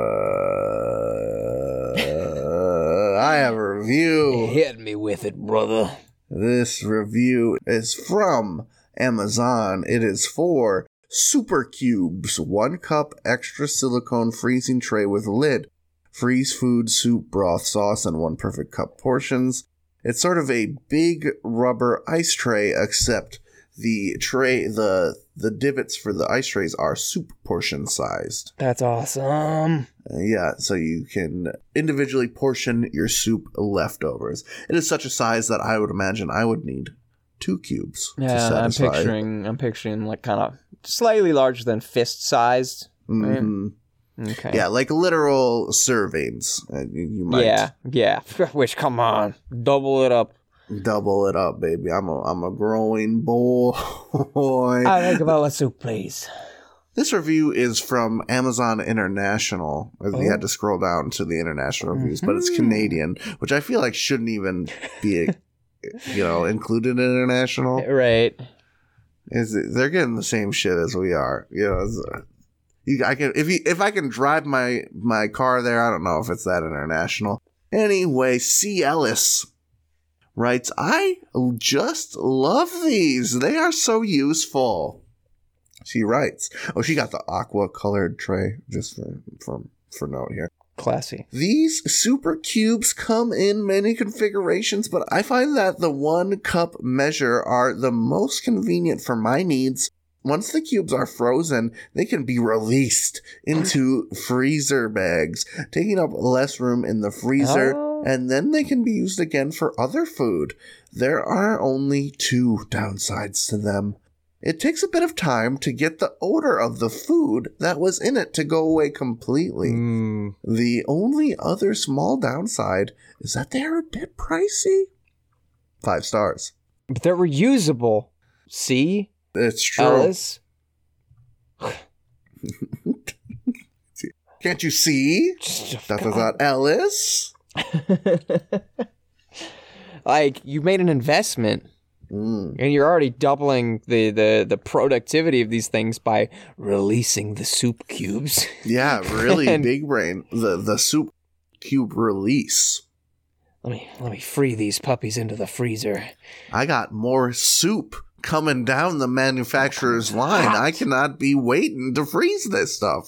I have a review. Hit me with it, brother. This review is from Amazon. It is for Super Cubes, one cup extra silicone freezing tray with lid, freeze food, soup, broth, sauce, and one perfect cup portions. It's sort of a big rubber ice tray, except the tray, the the divots for the ice trays are soup portion sized. That's awesome. Uh, yeah, so you can individually portion your soup leftovers. It is such a size that I would imagine I would need two cubes to Yeah, I'm satisfy. picturing. I'm picturing like kind of slightly larger than fist sized. Mhm. Okay. Yeah, like literal servings. Uh, you, you might Yeah. Yeah. Which, come on, double it up. double it up, baby. I'm a I'm a growing boy. I think about a soup, please. This review is from Amazon International. You Oh. had to scroll down to the international reviews, but it's Mhm. Canadian, which I feel like shouldn't even be, you know, included in international. Right. Is it, they're getting the same shit as we are. You know, it's, uh, you, I can if you if I can drive my my car there, I don't know if it's that international. Anyway, C. Ellis writes, I just love these. They are so useful. She writes, oh, she got the aqua colored tray just for, for, for note here. classy. These super cubes come in many configurations, but I find that the one cup measure are the most convenient for my needs. Once the cubes are frozen, they can be released into freezer bags, taking up less room in the freezer, Oh. and then they can be used again for other food. There are only two downsides to them. It takes a bit of time to get the odor of the food that was in it to go away completely. Mm. The only other small downside is that they are a bit pricey. Five stars. But they're reusable. See? It's true. Ellis? Can't you see? Dot, dot, dot, Ellis? Like, you made an investment. Mm. And you're already doubling the, the, the productivity of these things by releasing the soup cubes. Yeah, really And- big brain. The the soup cube release. Let me let me free these puppies into the freezer. I got more soup coming down the manufacturer's line. I cannot be waiting to freeze this stuff.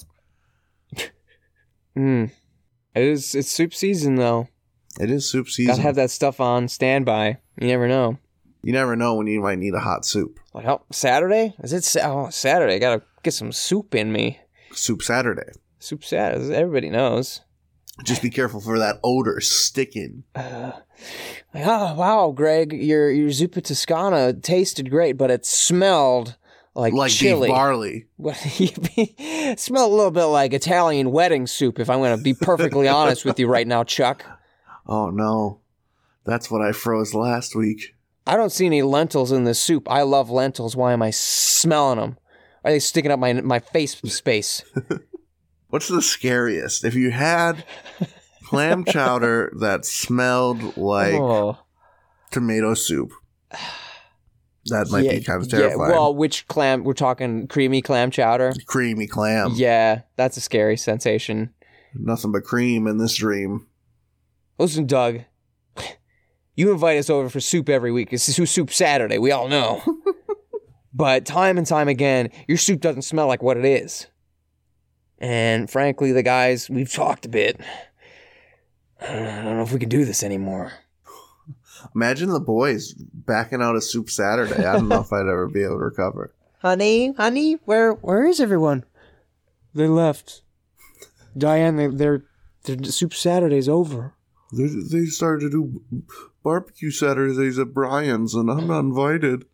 Mm. It is it's soup season though. It is soup Gotta season. have that stuff on standby. You never know. You never know when you might need a hot soup. Like, oh, Saturday? Is it sa- oh, Saturday? I gotta get some soup in me. Soup Saturday. Soup Saturday. Everybody knows. Just be careful for that odor sticking. Uh, like, oh, wow, Greg, your your Zuppa Toscana tasted great, but it smelled like, Like chili. beef barley. Well, it smelled a little bit like Italian wedding soup, if I'm going to be perfectly honest with you right now, Chuck. Oh no. That's what I froze last week. I don't see any lentils in this soup. I love lentils. Why am I smelling them? Are they sticking up my my face space? What's the scariest? If you had clam chowder that smelled like oh. tomato soup, that might yeah, be kind of yeah, terrifying. well, which clam? We're talking creamy clam chowder? Creamy clam. Yeah, that's a scary sensation. Nothing but cream in this dream. Listen, Doug, you invite us over for soup every week. It's Soup Saturday, we all know. But time and time again, your soup doesn't smell like what it is. And frankly, the guys, we've talked a bit. I don't know if we can do this anymore. Imagine the boys backing out of Soup Saturday. I don't know if I'd ever be able to recover. Honey, honey, where where is everyone? They left. Diane, they, their their Soup Saturday's over. They, they started to do barbecue Saturdays at Brian's, and I'm not invited.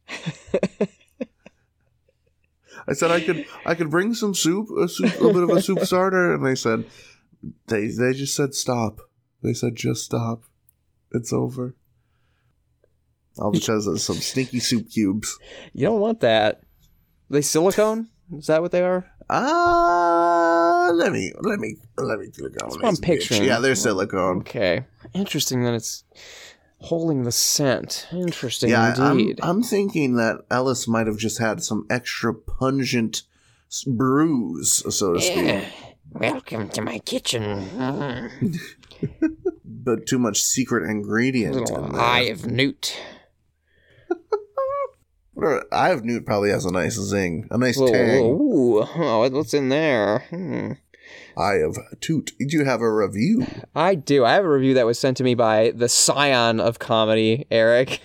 I said I could I could bring some soup, a soup, a bit of a soup starter, and they said they they just said stop. They said just stop. It's over. All because of some stinky soup cubes. You don't want that. Are they silicone? Is that what they are? Uh let me let me let me click on That's what I'm this bitch. picturing. Yeah, they're silicone. Okay. Interesting that it's holding the scent. Interesting Yeah, I'm, indeed. I'm thinking that Ellis might have just had some extra pungent s- brews, so to speak. Yeah. Welcome to my kitchen. Mm. But too much secret ingredient. Little in there. eye of newt. Or Eye of Newt probably has a nice zing, a nice Little- tang. Ooh, oh, what's in there? Hmm. Eye of Toot. Did you have a review? I do. I have a review that was sent to me by the scion of comedy, Eric.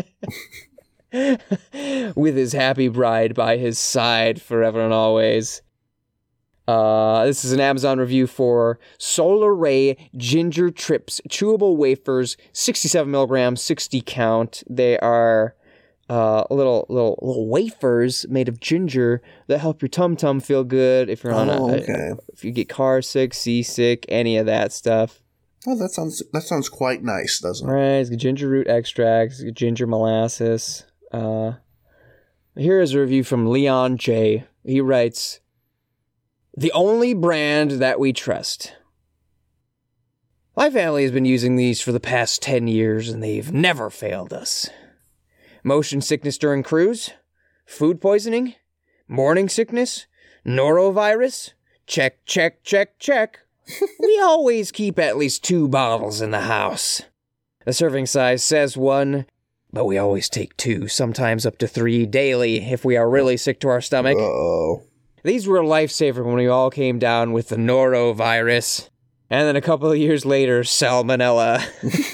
With his happy bride by his side forever and always. Uh, this is an Amazon review for Solar Ray Ginger Trips Chewable Wafers, sixty-seven milligrams, sixty count. They are uh, little little little wafers made of ginger that help your tum tum feel good if you're on Oh, a, okay. a if you get car sick, seasick, any of that stuff. Oh, that sounds that sounds quite nice, doesn't it? Right, it's got ginger root extracts, it's got ginger molasses. Uh, here is a review from Leon J. He writes, "The only brand that we trust. My family has been using these for the past ten years and they've never failed us. Motion sickness during cruise, food poisoning, morning sickness, norovirus, check, check, check, check. We always keep at least two bottles in the house. The serving size says one, but we always take two, sometimes up to three daily if we are really sick to our stomach. Uh-oh. These were a lifesaver when we all came down with the norovirus. And then a couple of years later, salmonella.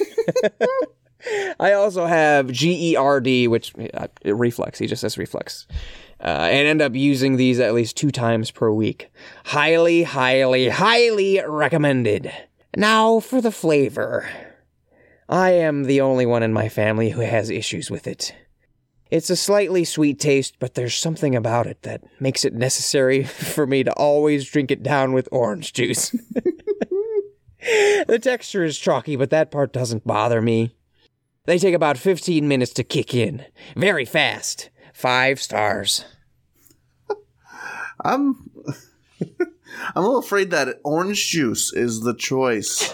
I also have G E R D, which uh, reflux. He just says reflux. Uh, and end up using these at least two times per week. Highly, highly, highly recommended. Now for the flavor. I am the only one in my family who has issues with it. It's a slightly sweet taste, but there's something about it that makes it necessary for me to always drink it down with orange juice. The texture is chalky, but that part doesn't bother me. They take about fifteen minutes to kick in. Very fast. Five stars. I'm I'm a little afraid that orange juice is the choice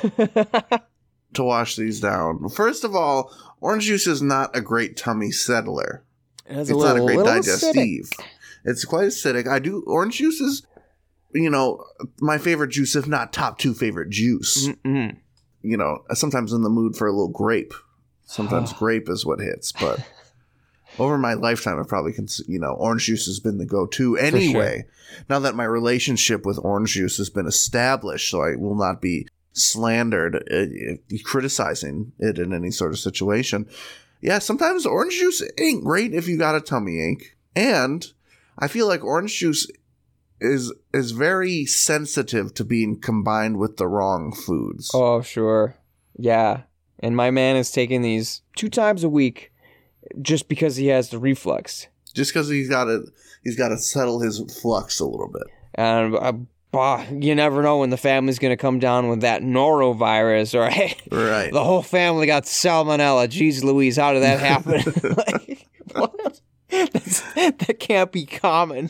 to wash these down. First of all, orange juice is not a great tummy settler. It's, it's a not little, a great little digestive. acidic. It's quite acidic. I do orange juice is, you know, my favorite juice, if not top two favorite juice. Mm-mm. You know, sometimes in the mood for a little grape. Sometimes grape is what hits, but over my lifetime, I've probably, cons- you know, orange juice has been the go-to anyway. Sure. Now that my relationship with orange juice has been established, so I will not be slandered, uh, criticizing it in any sort of situation. Yeah, sometimes orange juice ain't great if you got a tummy ache. And I feel like orange juice is is very sensitive to being combined with the wrong foods. Oh, sure. Yeah. And my man is taking these two times a week just because he has the reflux. Just because he's got to he's got to settle his flux a little bit. And uh, bah, you never know when the family's going to come down with that norovirus, or hey, right. The whole family got salmonella. Jeez Louise, how did that happen? Like, what? That's, that can't be common.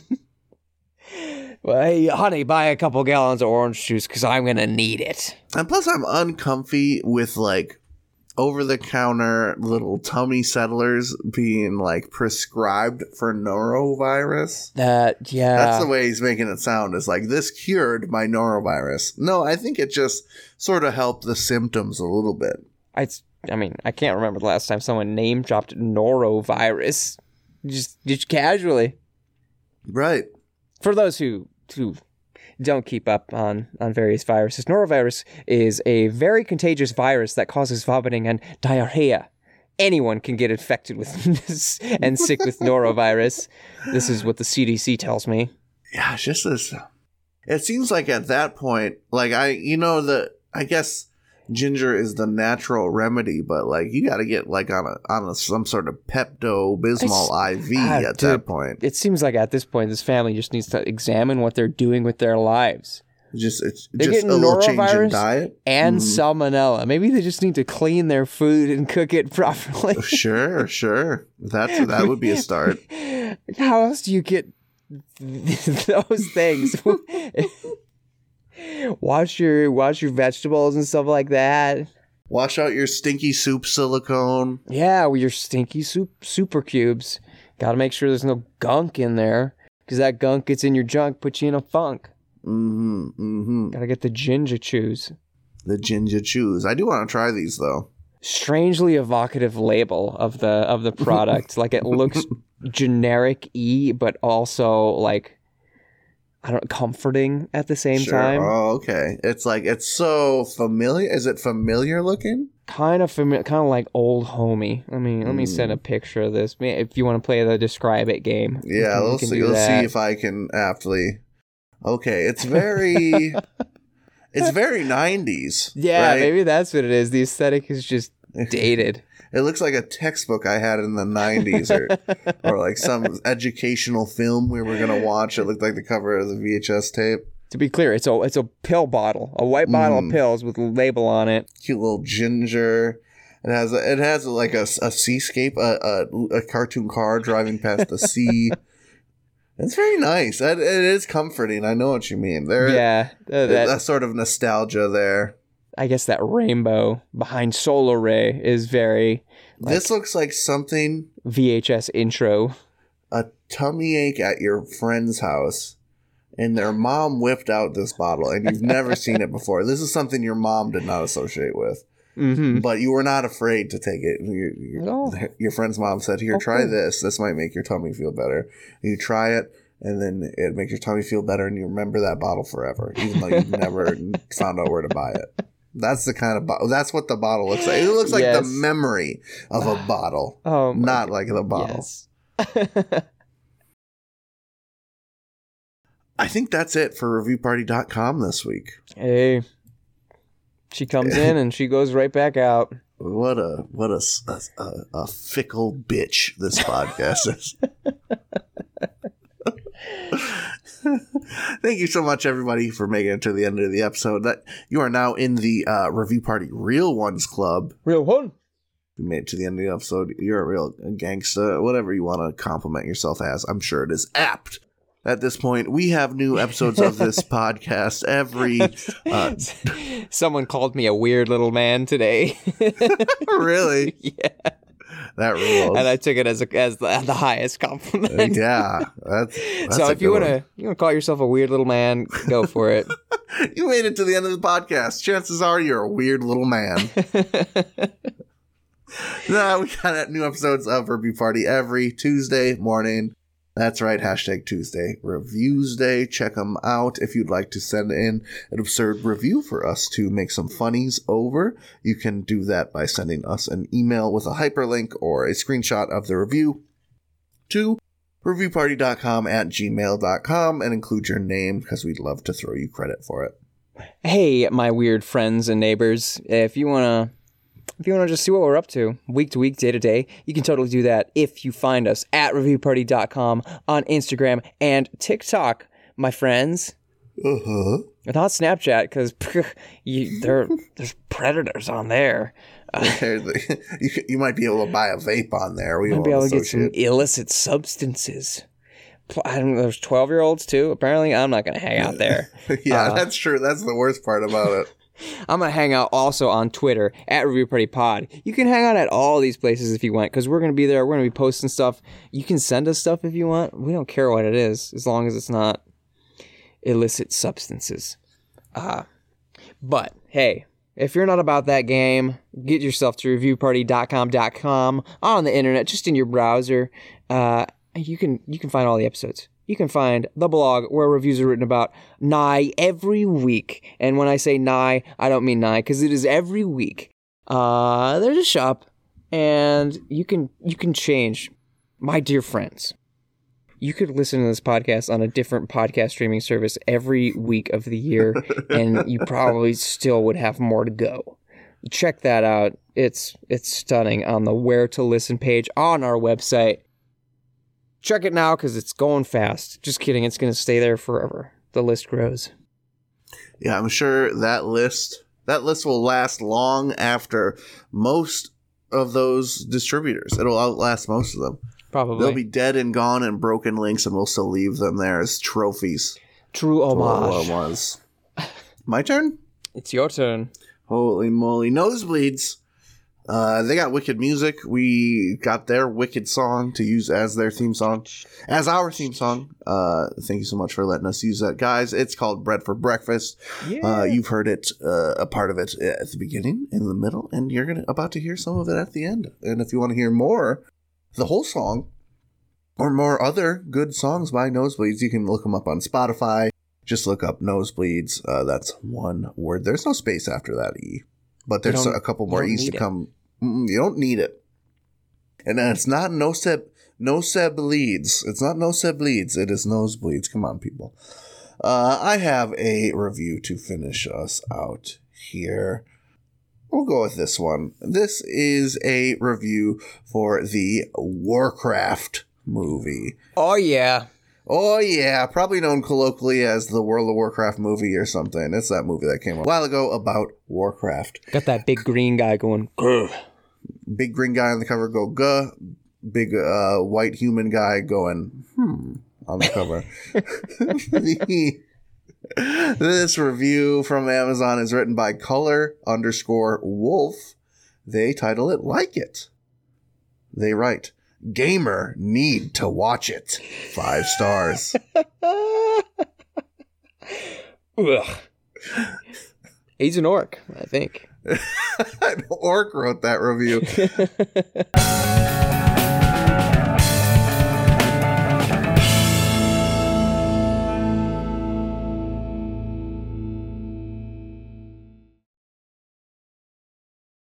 Well, hey, honey, buy a couple gallons of orange juice because I'm going to need it. And plus, I'm uncomfy with, like, over-the-counter little tummy settlers being, like, prescribed for norovirus. That, yeah. That's the way he's making it sound. Is like, this cured my norovirus. No, I think it just sort of helped the symptoms a little bit. I, I mean, I can't remember the last time someone name-dropped norovirus. Just, just casually. Right. For those who, who don't keep up on, on various viruses, norovirus is a very contagious virus that causes vomiting and diarrhea. Anyone can get infected with this and sick with norovirus. This is what the C D C tells me. Yeah, it's just this. It seems like at that point, like I, you know, the I guess ginger is the natural remedy, but like you got to get like on a on a, some sort of Pepto Bismol I V ah, at dude, that point. It seems like at this point, this family just needs to examine what they're doing with their lives. Just it's They're just a getting little change in norovirus diet and Mm. salmonella. Maybe they just need to clean their food and cook it properly. Sure, sure. That's that would be a start. How else do you get those things? Wash your wash your vegetables and stuff like that. Wash out your stinky soup silicone. Yeah, with your stinky soup super cubes. Got to make sure there's no gunk in there, because that gunk gets in your junk, puts you in a funk. Mm-hmm. Mm-hmm. Got to get the ginger chews. The ginger chews. I do want to try these though. Strangely evocative label of the of the product. Like, it looks generic-y, but also like, I don't comforting at the same Sure. time. Oh, okay. It's like it's so familiar. Is it familiar looking? Kind of familiar, kind of like old homey. Let me let me Mm. send a picture of this. If you want to play the describe it game, we Yeah, can- we let's can see. do Let's that. see if I can aptly. Okay, it's very. It's very nineties. Yeah, right? maybe that's what it is. The aesthetic is just dated. It looks like a textbook I had in the nineties, or or like some educational film we were gonna watch. It looked like the cover of the V H S tape. To be clear, it's a it's a pill bottle, a white bottle Mm. of pills with a label on it. Cute little ginger. It has a, it has like a, a seascape, a, a a cartoon car driving past the sea. It's very nice. It, it is comforting. I know what you mean. There, Yeah, uh, that, that, sort of nostalgia there. I guess that rainbow behind Solar Ray is very like This looks like something V H S intro. a tummy ache at your friend's house, and their mom whipped out this bottle, and you've never seen it before. This is something your mom did not associate with, Mm-hmm. but you were not afraid to take it. Your, your, No. your friend's mom said, "Here, Oh, try cool. this. This might make your tummy feel better." You try it, and then it makes your tummy feel better, and you remember that bottle forever, even though you've never found out where to buy it. That's the kind of bottle. That's what the bottle looks like. It looks like yes. the memory of a bottle, oh not God. like the bottle. Yes. I think that's it for review party dot com this week. Hey, she comes in and she goes right back out. What a what a, a, a fickle bitch this podcast is. Thank you so much, everybody, for making it to the end of the episode. That you are now in the uh, Review Party Real Ones Club. Real one. You made it to the end of the episode. You're a real gangsta, whatever you want to compliment yourself as. I'm sure it is apt. At this point, we have new episodes of this podcast every... Uh, Someone called me a weird little man today. Really? Yeah. That rules. And I took it as a, as the, the highest compliment. Uh, yeah. That's, that's so if you want to you want to call yourself a weird little man, go for it. You made it to the end of the podcast. Chances are you're a weird little man. No, we got new episodes of Review Party every Tuesday morning. That's right, hashtag Tuesday Reviews Day. Check them out. If you'd like to send in an absurd review for us to make some funnies over, you can do that by sending us an email with a hyperlink or a screenshot of the review to review party dot com at gmail dot com and include your name because we'd love to throw you credit for it. Hey, my weird friends and neighbors, if you want to If you want to just see what we're up to week to week, day to day, you can totally do that if you find us at review party dot com on Instagram and TikTok, my friends. Uh-huh. Not Snapchat, because there there's predators on there. Uh, you, you might be able to buy a vape on there. We might be able to get some illicit substances. I don't know, there's twelve-year-olds, too. Apparently, I'm not going to hang out there. Yeah, uh, that's true. That's the worst part about it. I'm going to hang out also on Twitter at Review Party Pod. You can hang out at all these places if you want, because we're going to be there. We're going to be posting stuff. You can send us stuff if you want. We don't care what it is, as long as it's not illicit substances. Uh, but, hey, if you're not about that game, get yourself to review party dot com dot com on the internet, just in your browser. Uh, you can you can find all the episodes. You can find the blog where reviews are written about nigh every week. And when I say nigh, I don't mean nigh, because it is every week. Uh, there's a shop, and you can you can change. My dear friends, you could listen to this podcast on a different podcast streaming service every week of the year, and you probably still would have more to go. Check that out. It's it's stunning on the Where to Listen page on our website. Check it now because it's going fast. Just kidding. It's going to stay there forever. The list grows. Yeah, I'm sure that list that list will last long after most of those distributors. It'll outlast most of them. Probably. They'll be dead and gone and broken links, and we'll still leave them there as trophies. True homage. Was. My turn? It's your turn. Holy moly. Nosebleeds. Uh, they got wicked music. We got their wicked song to use as their theme song, as our theme song. Uh, thank you so much for letting us use that, guys. It's called Bread for Breakfast. Yeah. Uh, you've heard it, uh, a part of it at the beginning, in the middle, and you're gonna about to hear some of it at the end. And if you want to hear more, the whole song, or more other good songs by Nosebleeds, you can look them up on Spotify. Just look up Nosebleeds. Uh, that's one word. There's no space after that E. But there's a couple more E's to come. Mm, you don't need it. And then it's not no seb, no seb leads. It's not no seb leads. It is Nosebleeds. Come on, people. Uh, I have a review to finish us out here. We'll go with this one. This is a review for the Warcraft movie. Oh, yeah. Oh, yeah, probably known colloquially as the World of Warcraft movie or something. It's that movie that came a while ago about Warcraft. Got that big green guy going, grr. Big green guy on the cover go, guh. Big uh, white human guy going, hmm, on the cover. This review from Amazon is written by color underscore wolf. They title it Like It. They write, gamer need to watch it. Five stars. Ugh. He's an orc, I think. An orc wrote that review.